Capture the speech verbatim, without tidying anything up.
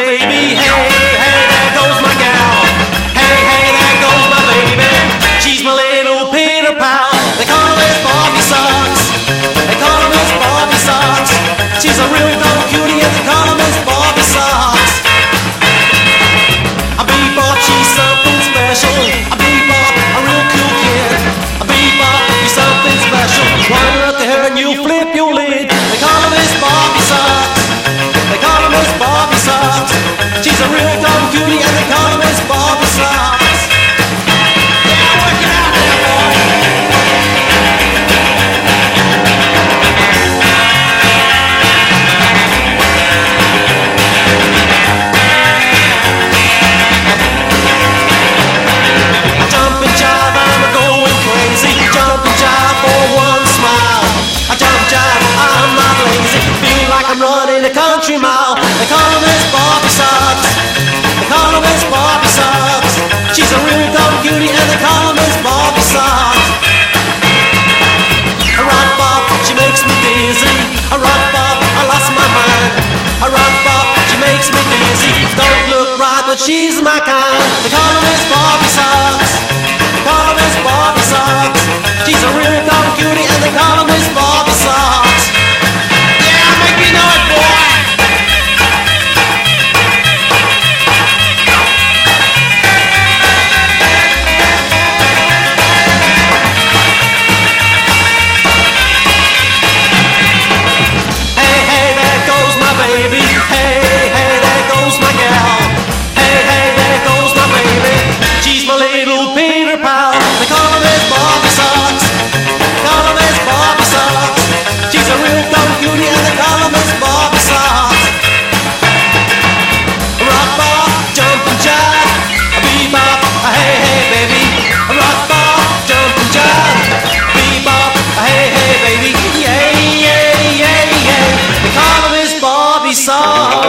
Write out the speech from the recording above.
baby. Hey, hey, there goes my gal. Hey, hey, there goes my baby. She's my little Peter pal. They call her Miss Bobby Socks. They call her Miss Bobby Socks. She's a real dumb cutie and they call her Miss Bobby Socks. A bebop, she's something special. A bebop, a real cool kid. A bebop, she's something special. One look at her and you flip your lid. They call her Miss Bobby Socks. They call her Miss Bobby Socks. She's a real dumb cutie and they call her Miss Bobby Socks. Yeah, work it out there, boy. I jump and jive, I'm going crazy. Jump and jive for one smile. I jump and jive, I'm not lazy. Feel like I'm running a country mile. They call her Miss Bobby Socks. They call her Miss Bobby Socks. She's a real dumb cutie and they call her Miss Bobby Socks. A rock bop, she makes me dizzy. A rock bop, I lost my mind. A rock bop, she makes me dizzy. Don't look right, but she's my kind. They call her Miss Bobby Socks. They call her Miss Bobby Socks. She's a real dumb cutie and they call her Miss Bobby Socks. Yeah, make me know it, boy. Baby, hey, hey, there goes my gal. Hey, hey, there goes my baby. She's my little Peter pal. They call her Miss Bobby Socks. They call her Miss Bobby Socks. She's a real dumb cutie and they call her Miss Bobby Socks. Rock bop, jump and jive. A bebop, a hey, hey, baby. A rock bop, jump and jive. A bebop, a hey, hey, baby. Yeah, yeah, yeah, yeah. They call her Miss Bobby Socks.